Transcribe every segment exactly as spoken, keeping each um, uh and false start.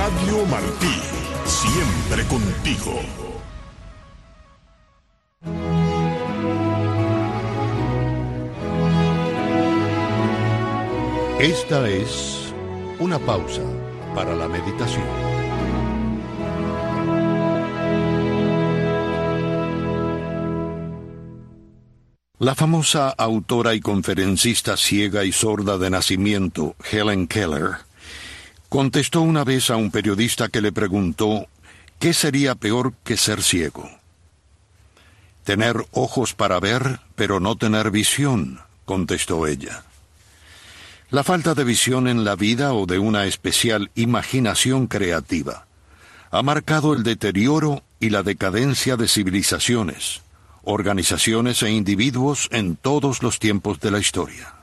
Radio Martí, siempre contigo. Esta es una pausa para la meditación. La famosa autora y conferencista ciega y sorda de nacimiento, Helen Keller, contestó una vez a un periodista que le preguntó ¿qué sería peor que ser ciego? Tener ojos para ver, pero no tener visión, contestó ella. La falta de visión en la vida o de una especial imaginación creativa ha marcado el deterioro y la decadencia de civilizaciones, organizaciones e individuos en todos los tiempos de la historia.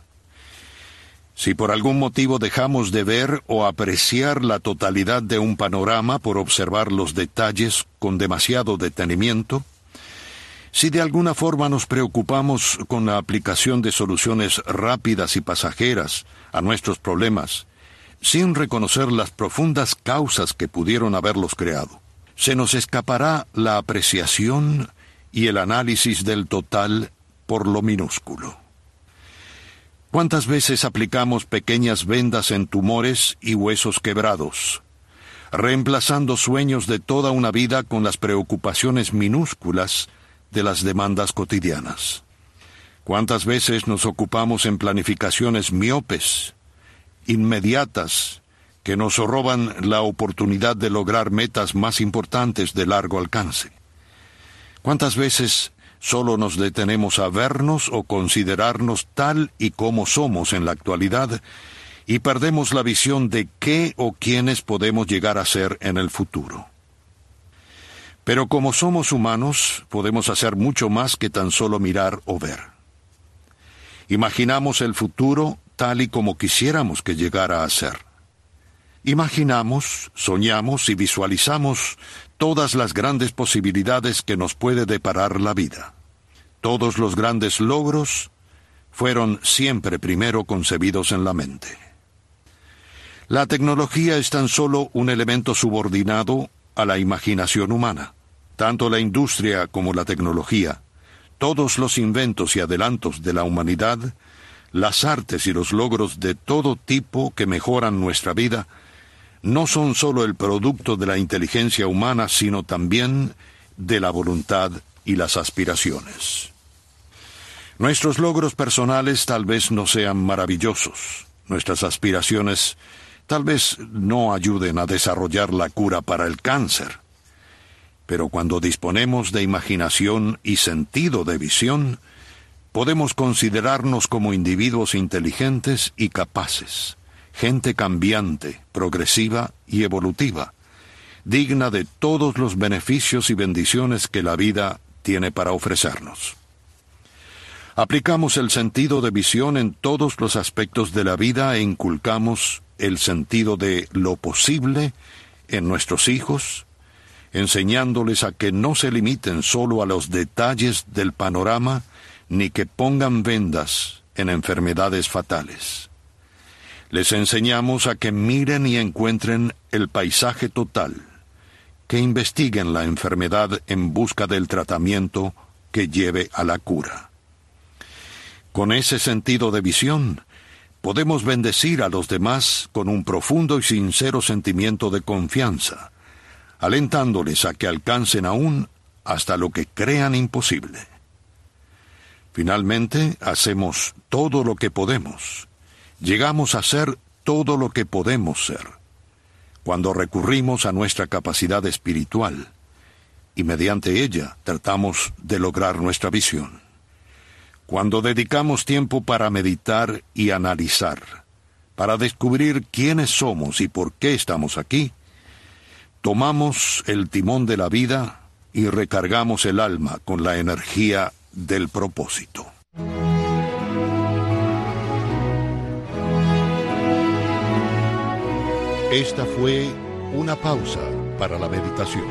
Si por algún motivo dejamos de ver o apreciar la totalidad de un panorama por observar los detalles con demasiado detenimiento, si de alguna forma nos preocupamos con la aplicación de soluciones rápidas y pasajeras a nuestros problemas, sin reconocer las profundas causas que pudieron haberlos creado, se nos escapará la apreciación y el análisis del total por lo minúsculo. ¿Cuántas veces aplicamos pequeñas vendas en tumores y huesos quebrados, reemplazando sueños de toda una vida con las preocupaciones minúsculas de las demandas cotidianas? ¿Cuántas veces nos ocupamos en planificaciones miopes, inmediatas, que nos roban la oportunidad de lograr metas más importantes de largo alcance? ¿Cuántas veces solo nos detenemos a vernos o considerarnos tal y como somos en la actualidad y perdemos la visión de qué o quiénes podemos llegar a ser en el futuro? Pero como somos humanos, podemos hacer mucho más que tan solo mirar o ver. Imaginamos el futuro tal y como quisiéramos que llegara a ser. Imaginamos, soñamos y visualizamos todas las grandes posibilidades que nos puede deparar la vida. Todos los grandes logros fueron siempre primero concebidos en la mente. La tecnología es tan solo un elemento subordinado a la imaginación humana. Tanto la industria como la tecnología, todos los inventos y adelantos de la humanidad, las artes y los logros de todo tipo que mejoran nuestra vida, no son solo el producto de la inteligencia humana, sino también de la voluntad y las aspiraciones. Nuestros logros personales tal vez no sean maravillosos. Nuestras aspiraciones tal vez no ayuden a desarrollar la cura para el cáncer. Pero cuando disponemos de imaginación y sentido de visión, podemos considerarnos como individuos inteligentes y capaces, gente cambiante, progresiva y evolutiva, digna de todos los beneficios y bendiciones que la vida tiene para ofrecernos. Aplicamos el sentido de visión en todos los aspectos de la vida e inculcamos el sentido de lo posible en nuestros hijos, enseñándoles a que no se limiten solo a los detalles del panorama, ni que pongan vendas en enfermedades fatales. Les enseñamos a que miren y encuentren el paisaje total, que investiguen la enfermedad en busca del tratamiento que lleve a la cura. Con ese sentido de visión, podemos bendecir a los demás con un profundo y sincero sentimiento de confianza, alentándoles a que alcancen aún hasta lo que crean imposible. Finalmente, hacemos todo lo que podemos. Llegamos a ser todo lo que podemos ser, cuando recurrimos a nuestra capacidad espiritual, y mediante ella tratamos de lograr nuestra visión. Cuando dedicamos tiempo para meditar y analizar, para descubrir quiénes somos y por qué estamos aquí, tomamos el timón de la vida y recargamos el alma con la energía del propósito. Esta fue una pausa para la meditación.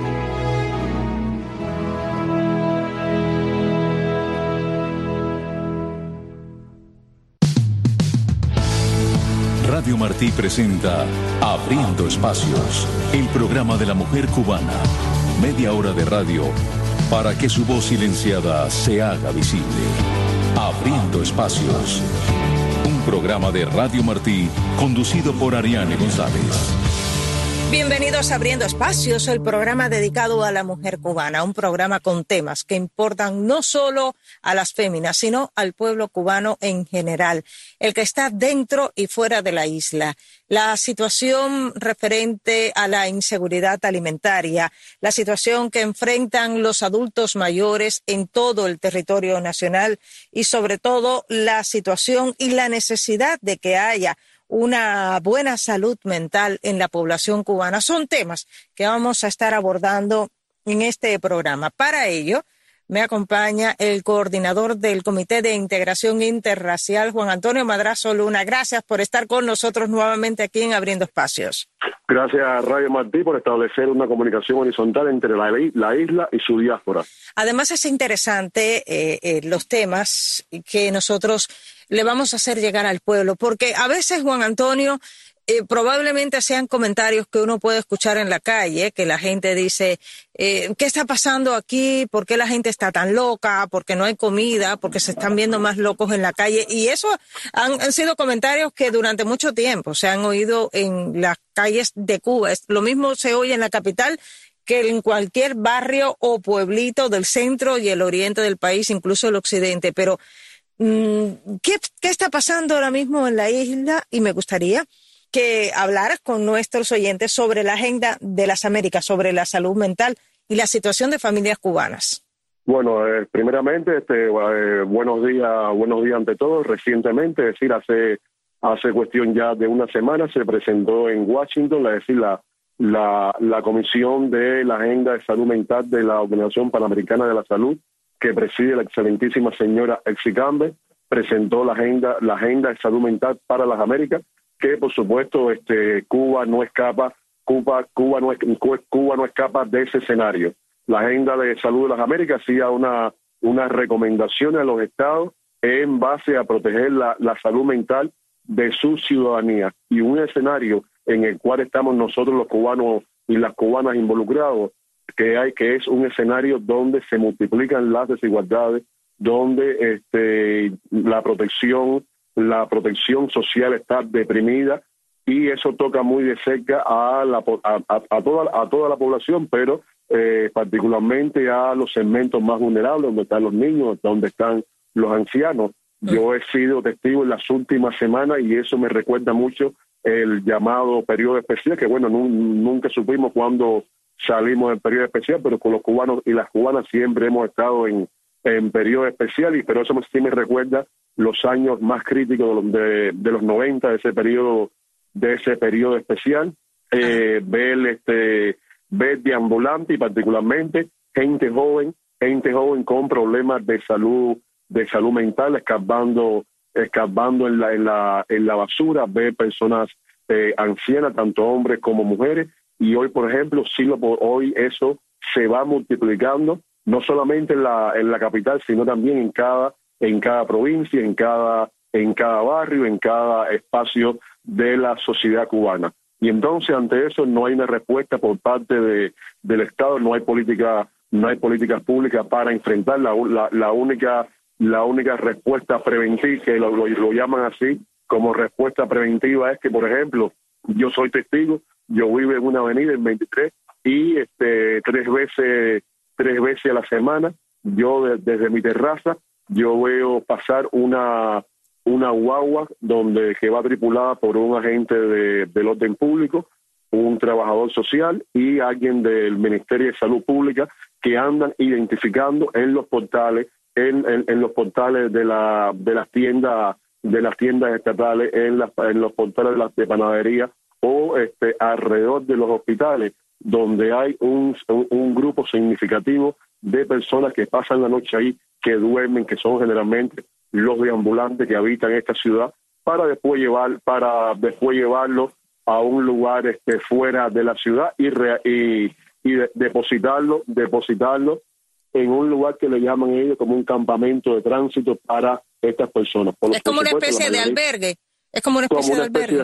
Radio Radio Martí presenta Abriendo Espacios, el programa de la mujer cubana. Media hora de radio para que su voz silenciada se haga visible. Abriendo Espacios, un programa de Radio Martí conducido por Ariane González. Bienvenidos a Abriendo Espacios, el programa dedicado a la mujer cubana, un programa con temas que importan no solo a las féminas, sino al pueblo cubano en general, el que está dentro y fuera de la isla. La situación referente a la inseguridad alimentaria, la situación que enfrentan los adultos mayores en todo el territorio nacional y sobre todo la situación y la necesidad de que haya una buena salud mental en la población cubana. Son temas que vamos a estar abordando en este programa. Para ello, me acompaña el coordinador del Comité de Integración Interracial, Juan Antonio Madrazo Luna. Gracias por estar con nosotros nuevamente aquí en Abriendo Espacios. Gracias a Radio Martí por establecer una comunicación horizontal entre la, la isla y su diáspora. Además es interesante eh, eh, los temas que nosotros le vamos a hacer llegar al pueblo, porque a veces, Juan Antonio, eh, probablemente sean comentarios que uno puede escuchar en la calle, que la gente dice, eh, ¿qué está pasando aquí? ¿Por qué la gente está tan loca? ¿Por qué no hay comida? ¿Por qué se están viendo más locos en la calle? Y eso han, han sido comentarios que durante mucho tiempo se han oído en las calles de Cuba. Lo mismo se oye en la capital que en cualquier barrio o pueblito del centro y el oriente del país, incluso el occidente. Pero ¿Qué, ¿qué está pasando ahora mismo en la isla? Y me gustaría que hablaras con nuestros oyentes sobre la agenda de las Américas, sobre la salud mental y la situación de familias cubanas. Bueno, eh, primeramente, este, eh, buenos días, buenos días ante todo. Recientemente, es decir, hace hace cuestión ya de una semana se presentó en Washington, es decir, la la, la Comisión de la Agenda de Salud Mental de la Organización Panamericana de la Salud, que preside la excelentísima señora Exy Campbell, presentó la agenda, la agenda de salud mental para las Américas, que por supuesto este, Cuba no escapa, Cuba, Cuba no es, Cuba no escapa de ese escenario. La agenda de salud de las Américas hacía una, una recomendación a los estados en base a proteger la, la salud mental de su ciudadanía, y un escenario en el cual estamos nosotros los cubanos y las cubanas involucrados, que hay que es un escenario donde se multiplican las desigualdades, donde este, la protección la protección social está deprimida, y eso toca muy de cerca a la a, a, a toda a toda la población, pero eh, particularmente a los segmentos más vulnerables, donde están los niños, donde están los ancianos. Yo he sido testigo en las últimas semanas, y eso me recuerda mucho el llamado periodo especial, que bueno, nunca supimos cuándo salimos del periodo especial, pero con los cubanos y las cubanas siempre hemos estado en, en periodo especial, y pero eso sí me recuerda los años más críticos de, de los noventa, de ese periodo, de ese periodo especial. Eh, ver este ver deambulante, y particularmente gente joven, gente joven con problemas de salud, de salud mental, escarbando, escarbando en la, en la, en la basura, ver personas eh, ancianas, tanto hombres como mujeres. Y hoy, por ejemplo, sí lo por hoy eso se va multiplicando, no solamente en la en la capital, sino también en cada en cada provincia, en cada en cada barrio, en cada espacio de la sociedad cubana. Y entonces, ante eso, no hay una respuesta por parte de del Estado, no hay política no hay políticas públicas para enfrentar. La, la, la única la única respuesta preventiva, que lo, lo, lo llaman así como respuesta preventiva, es que, por ejemplo, yo soy testigo. Yo vivo en una avenida en veintitrés, y este tres veces tres veces a la semana, yo de, desde mi terraza, yo veo pasar una una guagua donde que va tripulada por un agente de, del orden público, un trabajador social y alguien del Ministerio de Salud Pública, que andan identificando en los portales, en, en, en los portales de la de las tiendas de las tiendas estatales, en las en los portales de las de panadería, o este, alrededor de los hospitales, donde hay un, un, un grupo significativo de personas que pasan la noche ahí, que duermen, que son generalmente los deambulantes que habitan esta ciudad, para después llevar para después llevarlo a un lugar este, fuera de la ciudad y, re, y, y de, depositarlo depositarlo en un lugar que le llaman ellos como un campamento de tránsito para estas personas. Por es como una especie de albergue. Es como una especie de albergue.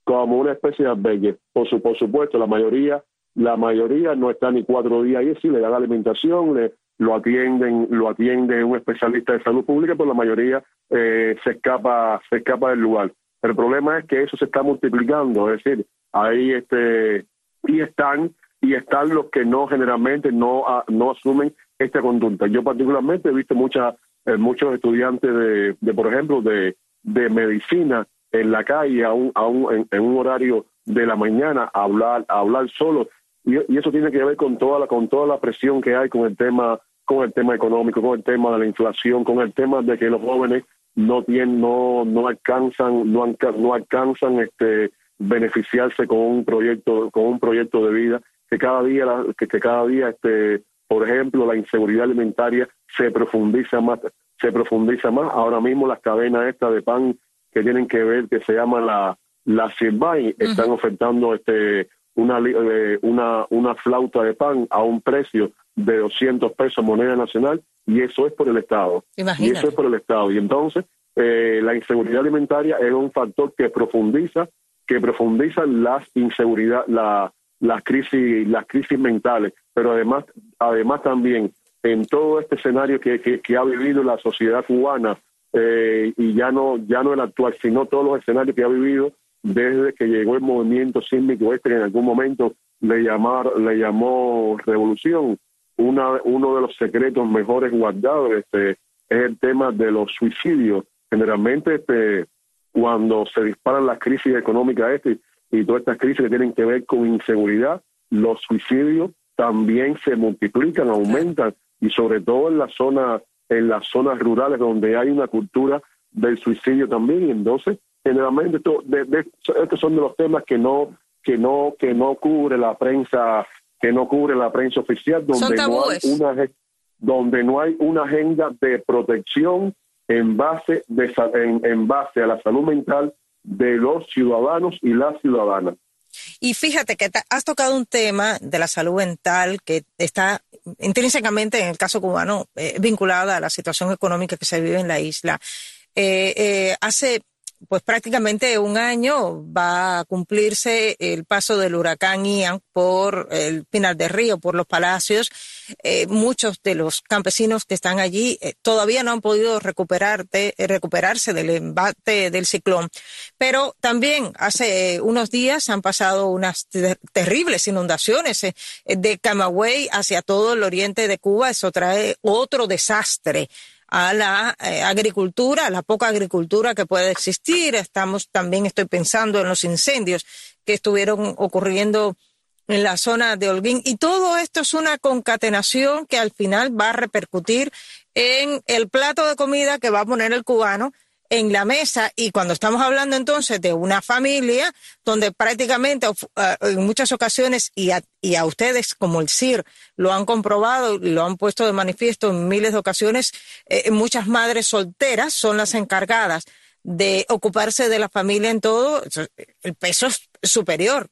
como una especie de albergue. Por, su, por supuesto, la mayoría la mayoría no está ni cuatro días ahí, sí le dan alimentación, le, lo atienden lo atiende un especialista de salud pública, pero la mayoría eh, se escapa se escapa del lugar. El problema es que eso se está multiplicando, es decir, ahí este y están y están los que no generalmente no no asumen esta conducta. Yo particularmente he visto muchas eh, muchos estudiantes de, de por ejemplo de, de medicina en la calle a un, a un, en, en un horario de la mañana a hablar a hablar solo, y, y eso tiene que ver con toda la con toda la presión que hay con el tema con el tema económico, con el tema de la inflación, con el tema de que los jóvenes no tienen no no alcanzan no, no alcanzan este beneficiarse con un proyecto con un proyecto de vida, que cada día que, que cada día este por ejemplo la inseguridad alimentaria se profundiza más se profundiza más. Ahora mismo las cadenas estas de pan que tienen que ver, que se llama la la Sirvay, uh-huh. están ofertando este una eh, una una flauta de pan a un precio de doscientos pesos moneda nacional, y eso es por el Estado. Imagínate. Y eso es por el Estado. Y entonces eh, la inseguridad alimentaria es un factor que profundiza que profundiza las inseguridad, la las crisis las crisis mentales, pero además además también en todo este escenario que que, que ha vivido la sociedad cubana, eh, y ya no ya no el actual, sino todos los escenarios que ha vivido desde que llegó el movimiento sísmico este, que en algún momento le llamar le llamó revolución. Una, uno de los secretos mejores guardados este, es el tema de los suicidios. Generalmente este, cuando se disparan las crisis económicas este, y todas estas crisis que tienen que ver con inseguridad, los suicidios también se multiplican, aumentan, y sobre todo en la zona, en las zonas rurales donde hay una cultura del suicidio también. Y entonces generalmente esto, de, de, estos son de los temas que no que no que no cubre la prensa que no cubre la prensa oficial, donde no hay una donde no hay una agenda de protección en base de en, en base a la salud mental de los ciudadanos y las ciudadanas. Y fíjate que has tocado un tema de la salud mental que está intrínsecamente, en el caso cubano, eh, vinculada a la situación económica que se vive en la isla. Eh, eh, hace pues prácticamente un año va a cumplirse el paso del huracán Ian por el Pinar del Río, por Los Palacios. Eh, muchos de los campesinos que están allí eh, todavía no han podido recuperarte, eh, recuperarse del embate del ciclón. Pero también hace eh, unos días han pasado unas ter- terribles inundaciones eh, de Camagüey hacia todo el oriente de Cuba. Eso trae otro desastre a la eh, agricultura, a la poca agricultura que puede existir. Estamos también, estoy pensando en los incendios que estuvieron ocurriendo en la zona de Holguín, y todo esto es una concatenación que al final va a repercutir en el plato de comida que va a poner el cubano en la mesa. Y cuando estamos hablando entonces de una familia donde prácticamente uh, en muchas ocasiones, y a, y a ustedes como el C I R lo han comprobado y lo han puesto de manifiesto en miles de ocasiones, eh, muchas madres solteras son las encargadas de ocuparse de la familia en todo, el peso es superior.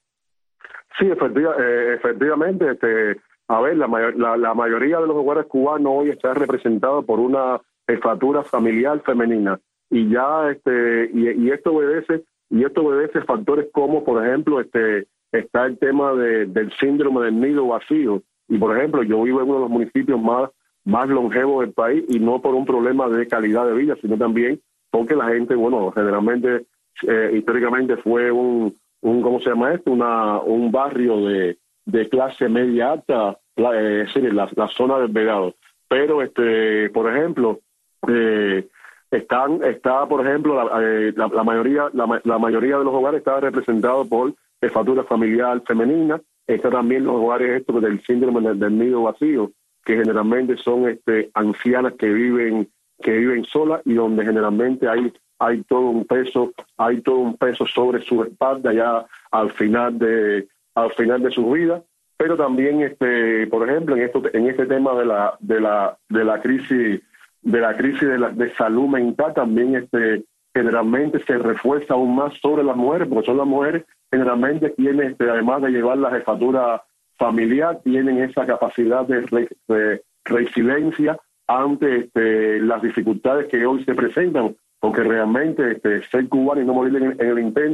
Sí, efectiva, eh, efectivamente, este, a ver, la, mayor, la, la mayoría de los hogares cubanos hoy está representado por una jefatura familiar femenina. Y ya este y, y esto obedece y esto obedece factores como, por ejemplo, este está el tema de, del síndrome del nido vacío. Y por ejemplo, yo vivo en uno de los municipios más más longevos del país, y no por un problema de calidad de vida, sino también porque la gente, bueno, generalmente eh, históricamente fue un un ¿cómo se llama esto? Una un barrio de de clase media alta, la, eh, es decir, la, la zona del Vegado. Pero este, por ejemplo, eh, Están, está, por ejemplo, la, eh, la, la mayoría, la, la mayoría de los hogares está representado por jefatura familiar femenina. Está también los hogares estos del síndrome del, del nido vacío, que generalmente son este, ancianas que viven, que viven solas, y donde generalmente hay, hay todo un peso, hay todo un peso sobre su espalda ya al final de, al final de su vida. Pero también, este, por ejemplo, en esto, en este tema de la, de la, de la crisis. de la crisis de, la, de salud mental, también este generalmente se refuerza aún más sobre las mujeres, porque son las mujeres generalmente quienes, este, además de llevar la jefatura familiar, tienen esa capacidad de, re, de resiliencia ante este, las dificultades que hoy se presentan, porque realmente este, ser cubano y no morir en, en el intento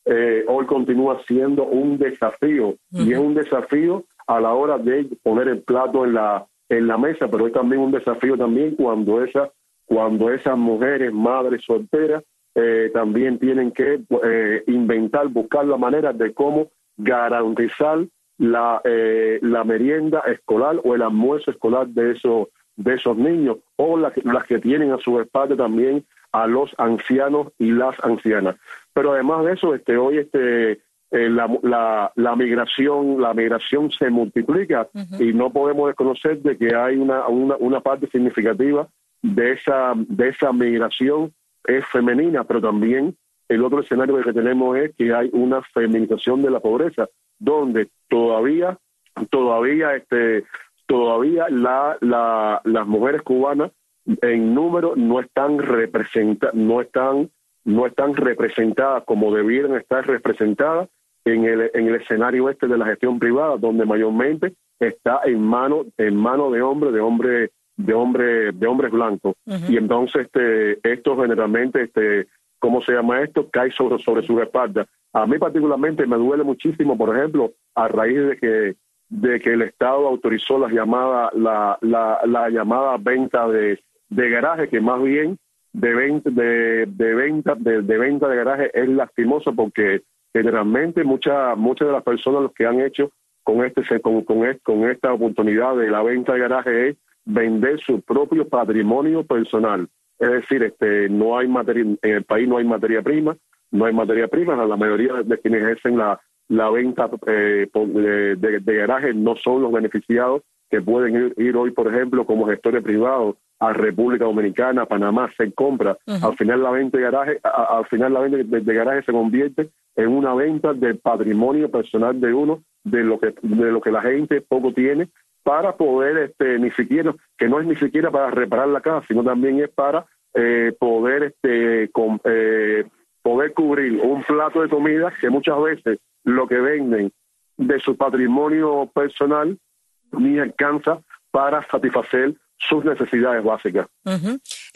eh, hoy continúa siendo un desafío, uh-huh. y es un desafío a la hora de poner el plato en la en la mesa, pero es también un desafío también cuando esas cuando esas mujeres, madres solteras, eh, también tienen que eh, inventar, buscar la manera de cómo garantizar la eh, la merienda escolar o el almuerzo escolar de esos de esos niños, o las, las que tienen a su espalda también a los ancianos y las ancianas. Pero además de eso, este hoy este eh, la, la la migración la migración se multiplica, uh-huh. y no podemos desconocer de que hay una una, una parte significativa de esa de esa migración es femenina, pero también el otro escenario que tenemos es que hay una feminización de la pobreza, donde todavía todavía este todavía la, la las mujeres cubanas en número no están representadas no están no están representadas como debieran estar representadas en el en el escenario este de la gestión privada, donde mayormente está en mano en mano de hombres de hombres de hombres de hombres blancos. Uh-huh. Y entonces este esto generalmente este ¿cómo se llama esto? Cae sobre sobre su espalda. A mí particularmente me duele muchísimo, por ejemplo, a raíz de que de que el Estado autorizó la llamada la la, la llamada venta de, de garaje, que más bien de venta de, de venta de, de venta de garaje es lastimoso, porque generalmente muchas muchas de las personas los que han hecho con este con con, este, con esta oportunidad de la venta de garaje es vender su propio patrimonio personal. Es decir, este no hay materia en el país, no hay materia prima, no hay materia prima. La mayoría de quienes ejercen la la venta eh, de, de, de garaje no son los beneficiados que pueden ir, ir hoy, por ejemplo, como gestores privados a República Dominicana, Panamá, hacer compras. Uh-huh. Al final la venta de garaje, a, al final la venta de, de garaje se convierte en una venta del patrimonio personal de uno, de lo que de lo que la gente poco tiene para poder, este, ni siquiera, que no es ni siquiera para reparar la casa, sino también es para eh, poder, este, con, eh, poder cubrir un plato de comida que muchas veces lo que venden de su patrimonio personal ni alcanza para satisfacer sus necesidades básicas. Uh-huh.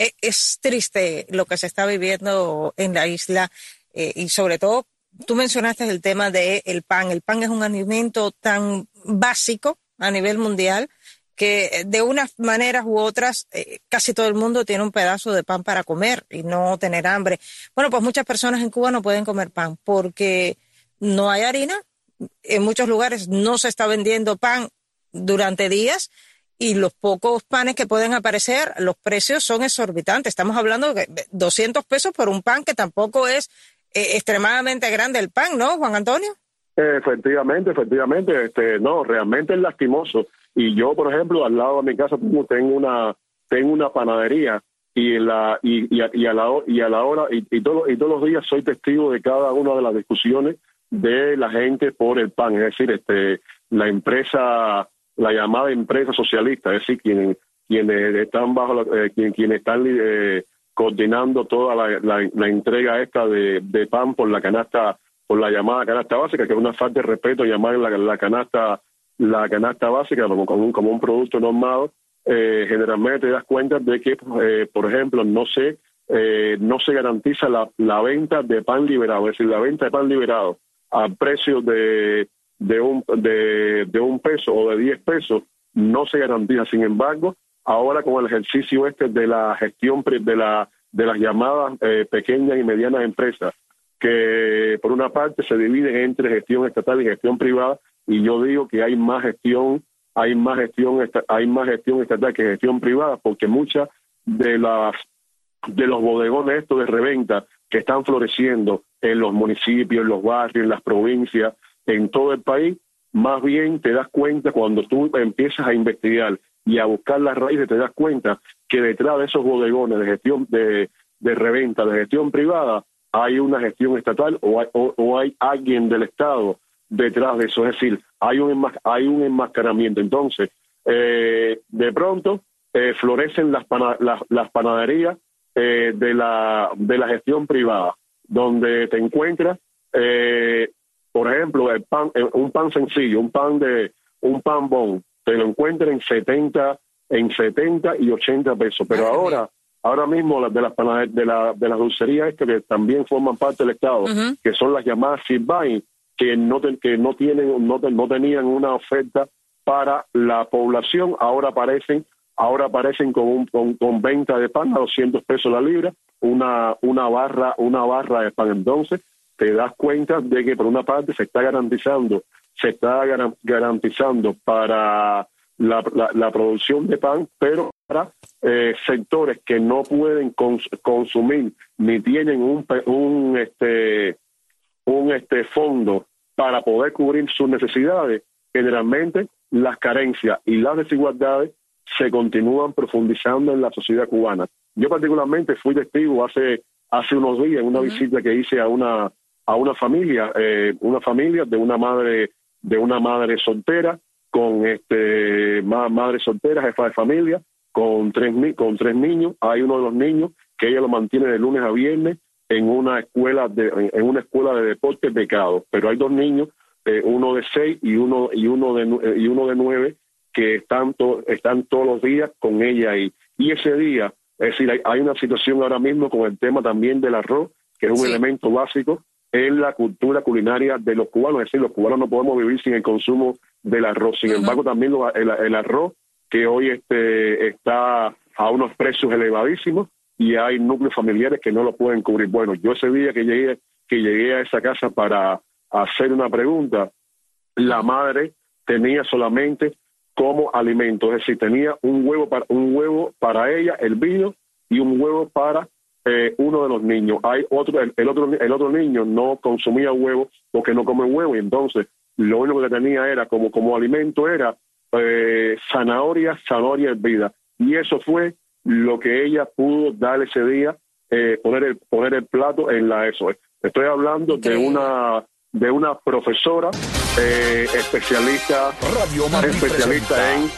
Es triste lo que se está viviendo en la isla, eh, y sobre todo tú mencionaste el tema del pan. El pan es un alimento tan básico a nivel mundial que de unas maneras u otras eh, casi todo el mundo tiene un pedazo de pan para comer y no tener hambre. Bueno, pues muchas personas en Cuba no pueden comer pan porque no hay harina. En muchos lugares no se está vendiendo pan durante días, y los pocos panes que pueden aparecer, los precios son exorbitantes. Estamos hablando de doscientos pesos por un pan que tampoco es eh, extremadamente grande el pan, ¿no, Juan Antonio? Efectivamente, efectivamente, este, no, realmente es lastimoso. Y yo, por ejemplo, al lado de mi casa tengo una tengo una panadería, y la y, y, a, y a la y a la hora y, y todos y todos los días soy testigo de cada una de las discusiones de la gente por el pan. Es decir, este la empresa, la llamada empresa socialista, es decir, quienes quienes están bajo la, eh, quienes, quienes están eh, coordinando toda la, la, la entrega esta de, de pan por la canasta, por la llamada canasta básica, que es una falta de respeto llamar la, la canasta la canasta básica como, como, un, como un producto normado. Eh, generalmente te das cuenta de que, eh, por ejemplo, no se eh, no se garantiza la, la venta de pan liberado, es decir, la venta de pan liberado a precio de de un de, de un peso o de diez pesos no se garantiza. Sin embargo, ahora con el ejercicio este de la gestión de la de las llamadas eh, pequeñas y medianas empresas, que por una parte se dividen entre gestión estatal y gestión privada, y yo digo que hay más gestión hay más gestión hay más gestión estatal que gestión privada, porque muchas de las de los bodegones estos de reventa que están floreciendo en los municipios, en los barrios, en las provincias, en todo el país, más bien te das cuenta cuando tú empiezas a investigar y a buscar las raíces, te das cuenta que detrás de esos bodegones de gestión de, de reventa, de gestión privada, hay una gestión estatal o hay, o, o hay alguien del Estado detrás de eso. Es decir, hay un enmas, hay un enmascaramiento. Entonces, eh, de pronto eh, florecen las, pana, las, las panaderías eh, de la de la gestión privada, donde te encuentras, eh, por ejemplo, el pan, un pan sencillo, un pan de un pan bon, te lo encuentras en setenta, en setenta y ochenta pesos. Pero ahora, ahora mismo las de las de, la, de las dulcerías estas que también forman parte del Estado, uh-huh. que son las llamadas Sirvay, que no te, que no tienen no, te, no tenían una oferta para la población, ahora aparecen ahora aparecen con un con, con venta de pan a doscientos pesos la libra, una una barra una barra de pan. Entonces te das cuenta de que por una parte se está garantizando se está garantizando para la, la, la producción de pan, pero para eh, sectores que no pueden cons consumir ni tienen un un este un este fondo para poder cubrir sus necesidades, generalmente las carencias y las desigualdades se continúan profundizando en la sociedad cubana. Yo particularmente fui testigo hace hace unos días en una uh-huh. visita que hice a una a una familia, eh, una familia de una madre de una madre soltera con este ma madre soltera, jefa de familia, con tres con tres niños. Hay uno de los niños que ella lo mantiene de lunes a viernes en una escuela de en una escuela de deportes becados, pero hay dos niños, eh, uno de seis y uno y uno de y uno de nueve que están to están todos los días con ella ahí. Y ese día, es decir, hay, hay una situación ahora mismo con el tema también del arroz, que es un sí. elemento básico en la cultura culinaria de los cubanos. Es decir, los cubanos no podemos vivir sin el consumo del arroz. Sin uh-huh. embargo, también lo, el, el arroz, que hoy este está a unos precios elevadísimos, y hay núcleos familiares que no lo pueden cubrir. Bueno, yo ese día que llegué que llegué a esa casa para hacer una pregunta, la madre tenía solamente como alimento, es decir, tenía un huevo para un huevo para ella, el vino, y un huevo para eh, uno de los niños. Hay otro el, el otro el otro niño no consumía huevo porque no come huevo, y entonces lo único que tenía era como como alimento era eh, zanahoria, zanahoria hervida, y eso fue lo que ella pudo dar ese día, eh, poner el poner el plato en la eso. Estoy hablando okay. de una de una profesora eh, especialista especialista en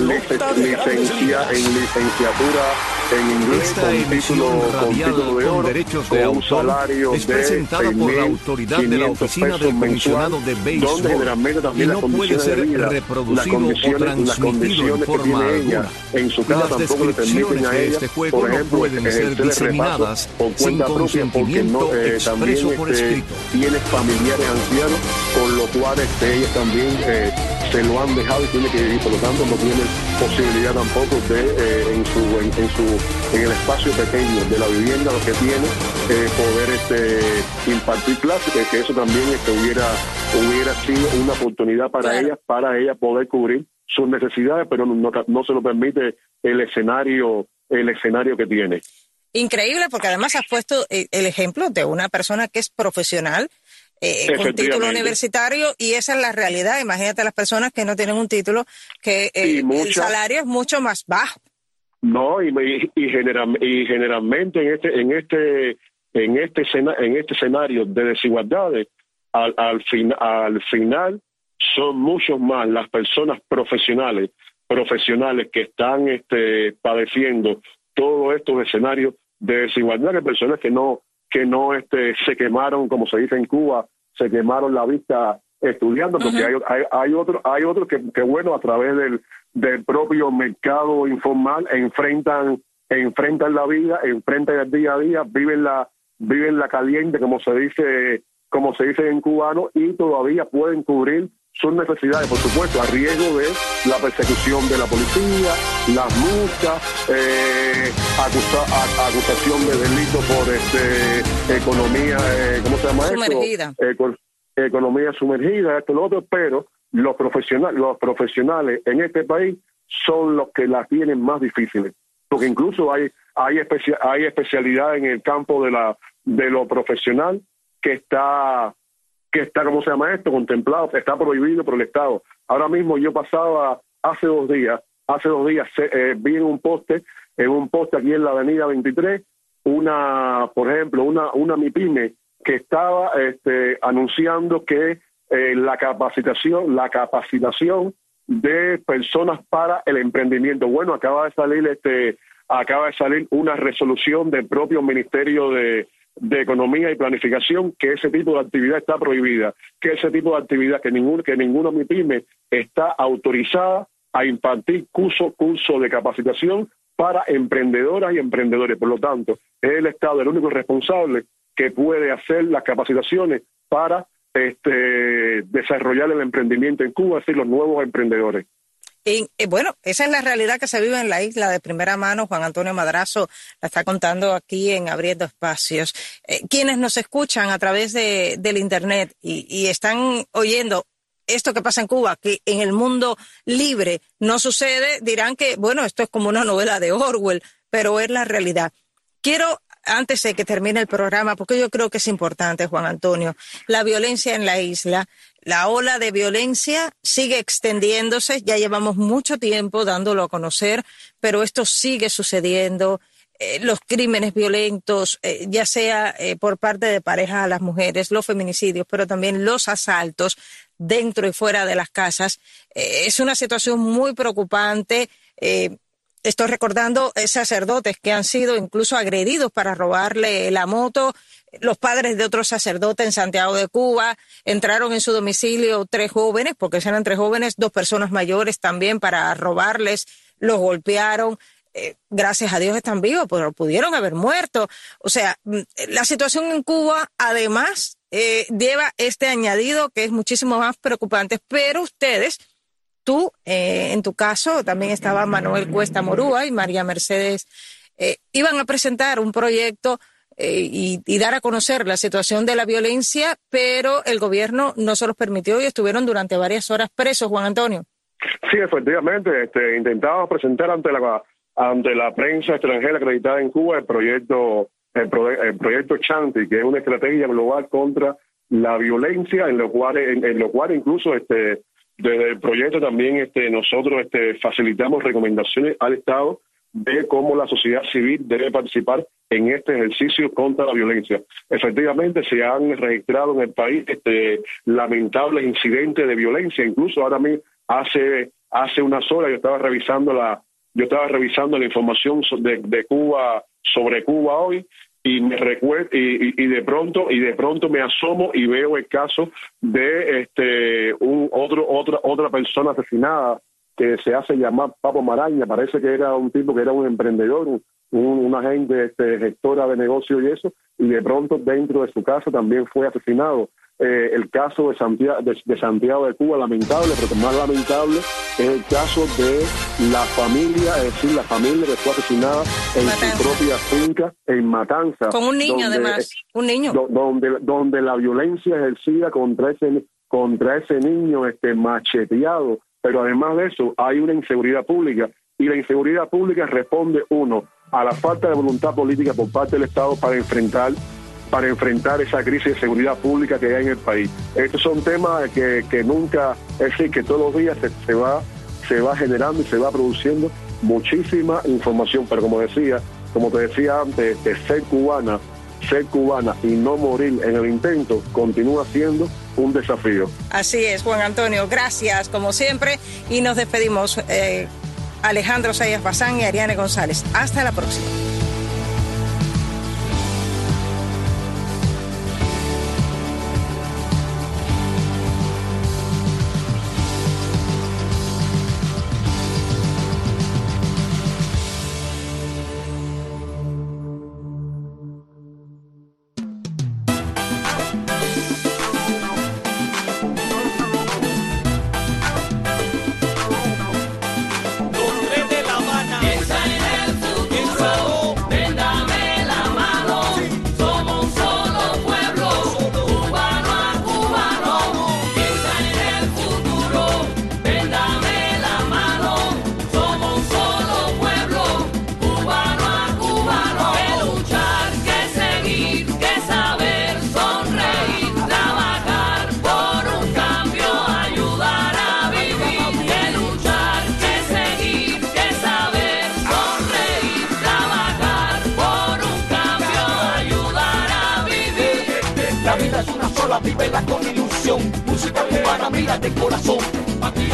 licencia en licenciatura en inglés, con título, con título de oro, derechos de con un salario es presentada de por la autoridad de la oficina del comisionado de béisbol, donde generalmente también no puede ser de vida, reproducido o transmitido en forma alguna. En su casa las tampoco le permiten a ella, este juego por ejemplo, no pueden ser diseminadas por sin cuenta propia, porque no, eh, también por este, escrito. tiene familiares ancianos, con lo cual este, ellos también eh, se lo han dejado y tiene que vivir, por lo tanto no tienen posibilidad tampoco de eh, en su en, en su en el espacio pequeño de la vivienda lo que tiene eh, poder este impartir clases, que, que eso también este, hubiera hubiera sido una oportunidad para claro. ella para ella poder cubrir sus necesidades, pero no, no se lo permite el escenario el escenario que tiene. Increíble, porque además has puesto el ejemplo de una persona que es profesional, eh, con título universitario, y esa es la realidad. Imagínate las personas que no tienen un título, que eh, muchas, el salario es mucho más bajo. No, y, y, y, general, y generalmente en este en este en este en este escenario de desigualdades, al al, fin, al final son muchos más las personas profesionales profesionales que están este padeciendo todos estos escenarios de desigualdad, que personas que no que no este se quemaron, como se dice en Cuba, se quemaron la vista estudiando, porque uh-huh. hay, hay hay otros hay otros que, que bueno, a través del del propio mercado informal enfrentan enfrentan la vida, enfrentan el día a día, viven la viven la caliente, como se dice como se dice en cubano, y todavía pueden cubrir sus necesidades, por supuesto, a riesgo de la persecución de la policía, las multas, eh, acusa, a, acusación de delito por este economía, eh, ¿cómo se llama sumergida. esto? Eh, economía sumergida, esto, lo otro, pero los profesionales, los profesionales en este país son los que las tienen más difíciles, porque incluso hay hay, especia, hay especialidad en el campo de la de lo profesional que está que está, ¿cómo se llama esto? Contemplado, está prohibido por el Estado. Ahora mismo yo pasaba hace dos días, hace dos días eh, vi en un poste, en un poste aquí en la avenida veintitrés, una, por ejemplo, una una MIPYME que estaba este, anunciando que eh, la capacitación, la capacitación de personas para el emprendimiento. Bueno, acaba de salir este, acaba de salir una resolución del propio Ministerio de de Economía y Planificación, que ese tipo de actividad está prohibida, que ese tipo de actividad, que ningún, que ninguna MIPYME está autorizada a impartir curso, curso de capacitación para emprendedoras y emprendedores. Por lo tanto, es el Estado el único responsable que puede hacer las capacitaciones para este, desarrollar el emprendimiento en Cuba, es decir, los nuevos emprendedores. Y, y bueno, esa es la realidad que se vive en la isla de primera mano. Juan Antonio Madrazo la está contando aquí en Abriendo Espacios. Eh, quienes nos escuchan a través de, del Internet y, y están oyendo esto que pasa en Cuba, que en el mundo libre no sucede, dirán que, bueno, esto es como una novela de Orwell, pero es la realidad. Quiero, antes de que termine el programa, porque yo creo que es importante, Juan Antonio, la violencia en la isla, la ola de violencia sigue extendiéndose, ya llevamos mucho tiempo dándolo a conocer, pero esto sigue sucediendo. Eh, los crímenes violentos, eh, ya sea eh, por parte de parejas a las mujeres, los feminicidios, pero también los asaltos dentro y fuera de las casas. Eh, es una situación muy preocupante. Eh, estoy recordando eh, sacerdotes que han sido incluso agredidos para robarle la moto. Los padres de otro sacerdote en Santiago de Cuba entraron en su domicilio tres jóvenes, porque eran tres jóvenes, dos personas mayores también, para robarles, los golpearon. Eh, gracias a Dios están vivos, pero pudieron haber muerto. O sea, la situación en Cuba, además, eh, lleva este añadido que es muchísimo más preocupante. Pero ustedes, tú, eh, en tu caso, también estaba Manuel Cuesta Morúa y María Mercedes, eh, iban a presentar un proyecto eh, y, y dar a conocer la situación de la violencia, pero el gobierno no se los permitió y estuvieron durante varias horas presos, Juan Antonio. Sí, efectivamente, este, intentábamos presentar ante la ante la prensa extranjera acreditada en Cuba el proyecto el, pro, el proyecto Chanti, que es una estrategia global contra la violencia, en lo cual en, en lo cual incluso este desde el proyecto también este nosotros este facilitamos recomendaciones al Estado de cómo la sociedad civil debe participar en este ejercicio contra la violencia. Efectivamente, se han registrado en el país este lamentables incidentes de violencia. Incluso ahora mismo, hace hace unas horas yo estaba revisando la yo estaba revisando la información de, de Cuba sobre Cuba hoy y me recuerdo y, y, y de pronto y de pronto me asomo y veo el caso de este un otro otra otra persona asesinada que se hace llamar Papo Maraña. Parece que era un tipo que era un emprendedor, un, un agente este, gestora de negocios y eso, y de pronto dentro de su casa también fue asesinado. Eh, el caso de Santiago, de, de Santiago de Cuba, lamentable, pero más lamentable es el caso de la familia, es decir, la familia que fue asesinada en Matanza. Su propia finca, en Matanza. Con un niño, donde, además, un niño. Do, donde, donde la violencia ejercida contra ese, contra ese niño este, macheteado. Pero además de eso, hay una inseguridad pública, y la inseguridad pública responde, uno, a la falta de voluntad política por parte del Estado para enfrentar para enfrentar esa crisis de seguridad pública que hay en el país. Estos son temas que, que nunca, es decir, que todos los días se, se va se va generando y se va produciendo muchísima información, pero como decía, como te decía antes, de ser cubana, ser cubana y no morir en el intento continúa siendo un desafío. Así es, Juan Antonio, gracias como siempre y nos despedimos. Eh, Alejandro Zayas Bazán y Ariane González. Hasta la próxima. Vívela con ilusión, música cubana, mira de corazón.